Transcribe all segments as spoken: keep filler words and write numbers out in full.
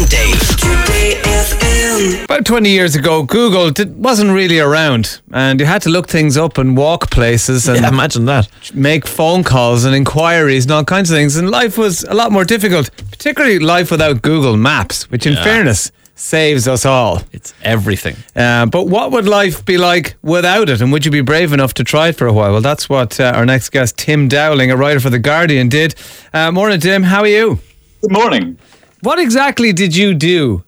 Dave. Today F M. About twenty years ago, Google did, wasn't really around, and you had to look things up and walk places and Yeah, imagine that. make phone calls and inquiries and all kinds of things, and life was a lot more difficult, particularly life without Google Maps, which in Yeah. fairness saves us all. It's everything. Uh, but what would life be like without it, and would you be brave enough to try it for a while? Well, that's what uh, our next guest, Tim Dowling, a writer for The Guardian, did. Uh, morning, Tim. How are you? Good morning. What exactly did you do?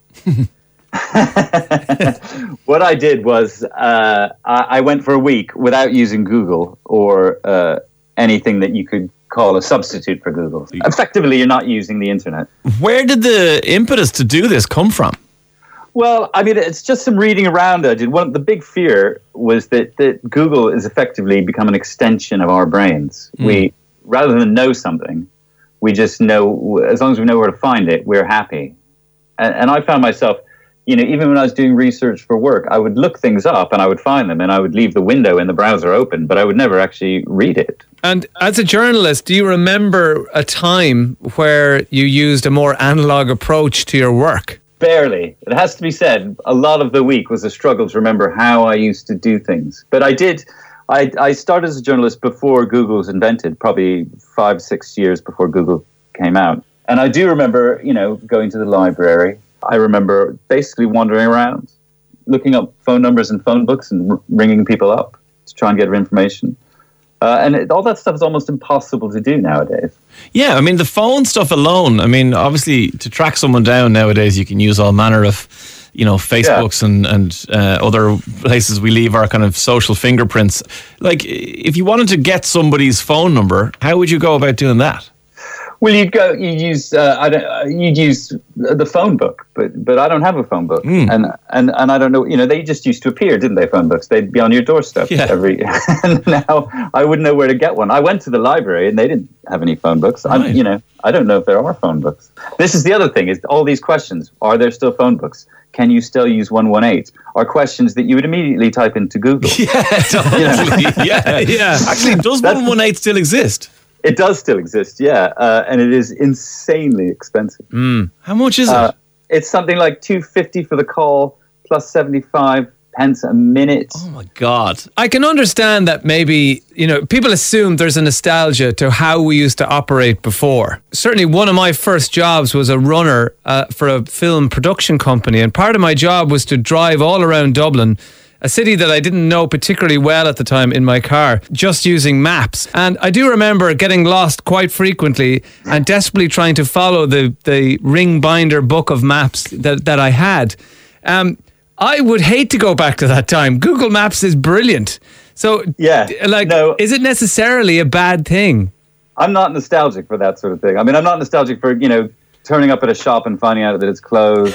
What I did was uh, I, I went for a week without using Google or uh, anything that you could call a substitute for Google. Effectively, you're not using the internet. Where did the impetus to do this come from? Well, I mean, it's just some reading around I did. One the big fear was that, that Google is effectively become an extension of our brains. Mm. We, rather than know something, we just know, as long as we know where to find it, we're happy. And, and I found myself, you know, even when I was doing research for work, I would look things up and I would find them and I would leave the window in the browser open, but I would never actually read it. And as a journalist, do you remember a time where you used a more analog approach to your work? Barely. It has to be said, a lot of the week was a struggle to remember how I used to do things. But I did, I, I started as a journalist before Google was invented, probably five, six years before Google came out. And I do remember, you know, going to the library. I remember basically wandering around, looking up phone numbers and phone books and r- ringing people up to try and get information. Uh, and it, all that stuff is almost impossible to do nowadays. Yeah, I mean, the phone stuff alone, I mean, obviously, to track someone down nowadays, you can use all manner of, you know, Facebooks yeah. and, and uh, other places we leave our kind of social fingerprints. Like, if you wanted to get somebody's phone number, how would you go about doing that? Well, you'd go, you'd use, uh, I don't, uh, you'd use the phone book, but but I don't have a phone book, mm. and and and I don't know, you know, they just used to appear, didn't they? Phone books, they'd be on your doorstep yeah. every. And now I wouldn't know where to get one. I went to the library and they didn't have any phone books. Right. I'm, you know, I don't know if there are phone books. This is the other thing: is all these questions. Are there still phone books? Can you still use one one eight? Are questions that you would immediately type into Google. Yeah, totally. You know? yeah, yeah. Actually, does one one eight still exist? It does still exist, yeah, uh, and it is insanely expensive. Mm. How much is uh, it? It's something like two fifty for the call, plus seventy-five pence a minute. Oh my God! I can understand that maybe, you know, people assume there's a nostalgia to how we used to operate before. Certainly, one of my first jobs was a runner uh, for a film production company, and part of my job was to drive all around Dublin, a city that I didn't know particularly well at the time, in my car, just using maps. And I do remember getting lost quite frequently and desperately trying to follow the, the ring binder book of maps that, that I had. Um, I would hate to go back to that time. Google Maps is brilliant. So, yeah, like, no, is it necessarily a bad thing? I'm not nostalgic for that sort of thing. I mean, I'm not nostalgic for, you know, turning up at a shop and finding out that it's closed,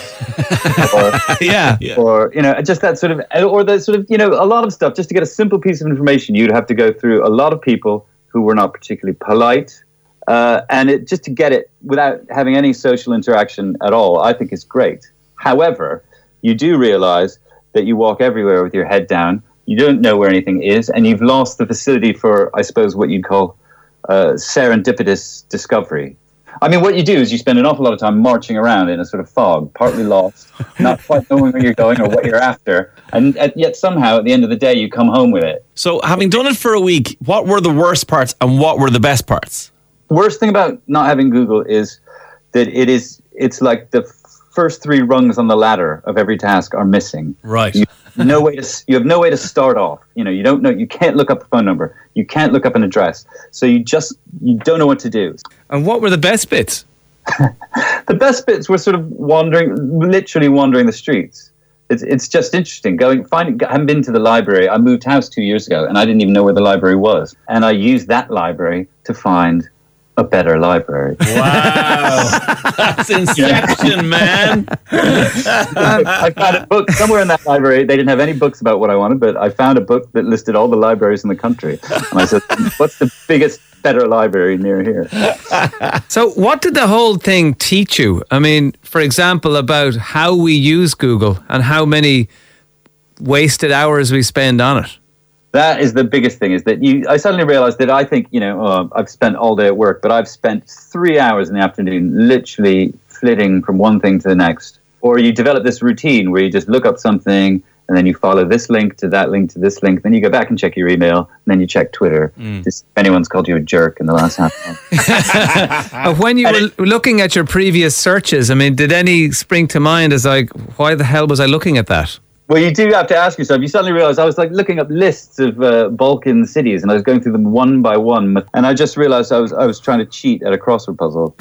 or, yeah, or you know, just that sort of, or the sort of, you know, a lot of stuff. Just to get a simple piece of information, you'd have to go through a lot of people who were not particularly polite, uh, and it just to get it without having any social interaction at all, I think is great. However, you do realize that you walk everywhere with your head down. You don't know where anything is, and you've lost the facility for, I suppose, what you'd call uh, serendipitous discovery. I mean, what you do is you spend an awful lot of time marching around in a sort of fog, partly lost, not quite knowing where you're going or what you're after, and yet somehow at the end of the day you come home with it. So having done it for a week, what were the worst parts and what were the best parts? The worst thing about not having Google is that it is, it's like the first three rungs on the ladder of every task are missing. Right. You have no way to, you have no way to start off. You know, you don't know, you can't look up a phone number. You can't look up an address. So you just, you don't know what to do. And what were the best bits? The best bits were sort of wandering, literally wandering the streets. It's it's just interesting. Going, finding, I haven't been to the library. I moved house two years ago and I didn't even know where the library was. And I used that library to find a better library. Wow. That's Inception, man. I found a book somewhere in that library. They didn't have any books about what I wanted, but I found a book that listed all the libraries in the country. And I said, what's the biggest, better library near here? So what did the whole thing teach you? I mean, for example, about how we use Google and how many wasted hours we spend on it. That is the biggest thing, is that you. I suddenly realized that I think, you know, oh, I've spent all day at work, but I've spent three hours in the afternoon literally flitting from one thing to the next. Or you develop this routine where you just look up something and then you follow this link to that link to this link. Then you go back and check your email, and then you check Twitter. Mm. Just, if anyone's called you a jerk in the last half hour. When you were looking at your previous searches, I mean, did any spring to mind as like, why the hell was I looking at that? Well, you do have to ask yourself. You suddenly realize I was like looking up lists of uh, Balkan cities, and I was going through them one by one, and I just realized I was I was trying to cheat at a crossword puzzle.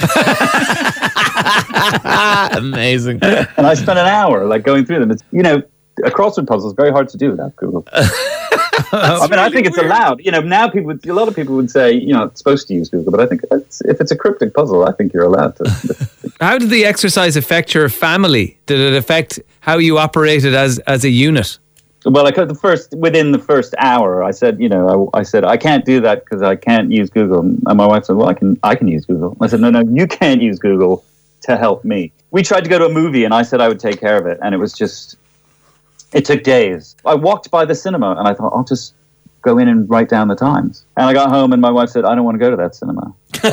Amazing. And I spent an hour like going through them. It's, you know, a crossword puzzle is very hard to do without Google. I mean, really I think it's weird. Allowed. You know, now people, would, a lot of people would say, you know, it's supposed to use Google, but I think it's, if it's a cryptic puzzle, I think you're allowed to. How did the exercise affect your family? Did it affect how you operated as as a unit? Well, I could the first within the first hour, I said, you know, I, I said I can't do that because I can't use Google. And my wife said, well, I can, I can use Google. I said, no, no, you can't use Google to help me. We tried to go to a movie, and I said I would take care of it, and it was just. It took days. I walked by the cinema and I thought, I'll just go in and write down the times. And I got home and my wife said, I don't want to go to that cinema.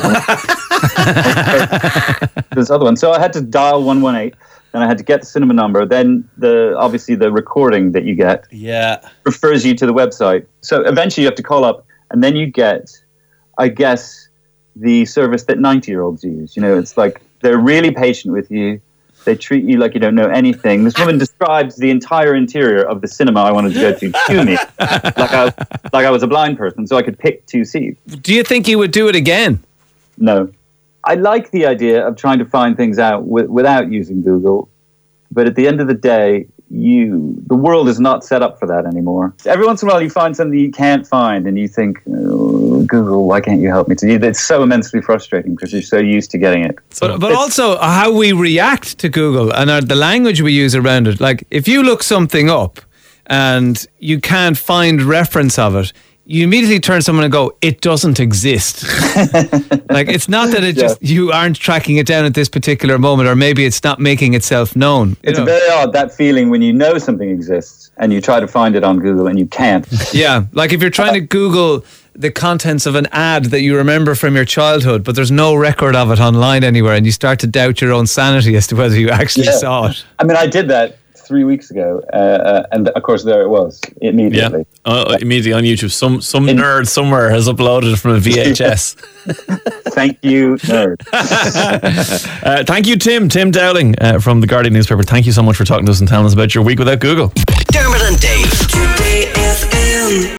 This other one. So I had to dial one one eight, and I had to get the cinema number. Then the obviously the recording that you get yeah. refers you to the website. So eventually you have to call up, and then you get, I guess, the service that ninety-year-olds use. You know, it's like they're really patient with you. They treat you like you don't know anything. This woman describes the entire interior of the cinema I wanted to go to to me, like I, like I was a blind person, so I could pick two seats. Do you think you would do it again? No. I like the idea of trying to find things out w- without using Google, but at the end of the day, you the world is not set up for that anymore. Every once in a while, you find something you can't find, and you think, oh, Google, why can't you help me? To you, it's so immensely frustrating because you're so used to getting it. But, but also how we react to Google and our, the language we use around it. Like if you look something up and you can't find reference of it, you immediately turn to someone and go, it doesn't exist. Like it's not that it just, yeah. you aren't tracking it down at this particular moment, or maybe it's not making itself known. It's know? very odd, that feeling when you know something exists and you try to find it on Google and you can't. Yeah, like if you're trying to Google the contents of an ad that you remember from your childhood, but there's no record of it online anywhere, and you start to doubt your own sanity as to whether you actually yeah. saw it. I mean, I did that three weeks ago, uh, uh, and of course there it was immediately. Yeah, uh, immediately on YouTube. Some some In- nerd somewhere has uploaded it from a V H S. Thank you, nerd. uh, thank you, Tim. Tim Dowling uh, from the Guardian newspaper. Thank you so much for talking to us and telling us about your week without Google. Dermot and Dave. Today F M.